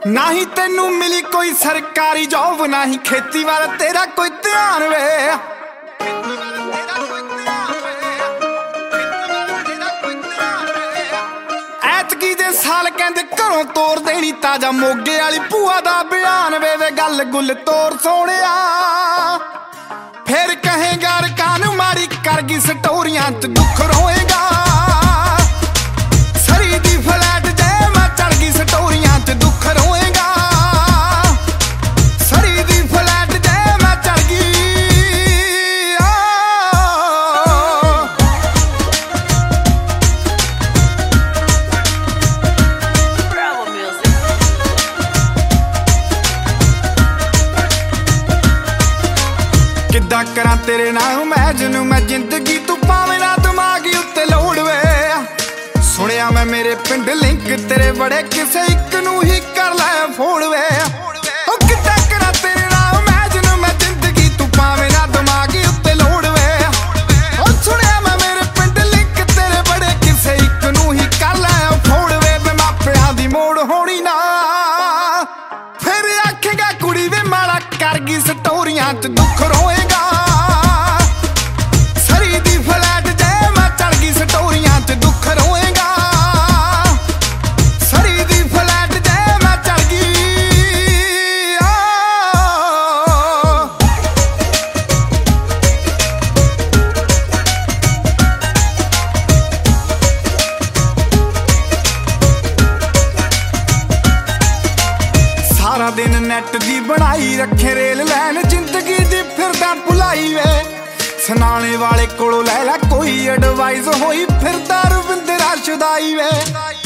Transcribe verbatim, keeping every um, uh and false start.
नाही तेनू मिली कोई सरकारी जॉब, नाही खेती वाल तेरा कोई ध्यान वे। ऐतकी दे साल कहंदे घरों तोड़ देनी ताजा मोगे वाली भूआ दा बयान वे। वे गल गुल तोड़ सोहणिया फिर कहेगा रकान मारी करगी स्टोरियां च दुख रोएगा। सरी दी फ्लैट जे मैं चढ़ गई स्टोरियां च दुख रोएगा। सरी दी फ्लैट जे मैं चढ़ गई। किद्दां करां तेरे नाल इमैजिन मैं जिंदगी तू पावे ना दिमागी उत्ते लोड़ वे। सुनिया मैं मेरे पिंड लिंक तेरे बड़े किसे इक नू ही कर लै फोड़ वे। ओ किद्दां करां तेरे नाल इमैजिन मैं जिंदगी तू पावे ना दिमागी उत्ते लोड़ वे। ओ सुनिया मैं मेरे पिंड लिंक तेरे बड़े किसे इक नू ही कर लै फोड़ वे। वे मापियां दी मोड़ होनी ना फिर आखेगा कुड़ी वे माड़ा कर गई स्टोरियां च दुख रोएगा। सरी दी फ्लैट जे मैं चढ़ गई स्टोरियां च दुख रोएगा। सरी दी फ्लैट जे मैं चढ़ गई। सारा दिन नेट दी बनाई रखे रेल लैन जिंदगी दी फिरदा भुलाई वे। सनाने वाले कोलों लै लै कोई एडवाइस होई फिरदा रविंद्रा शुदाई वे।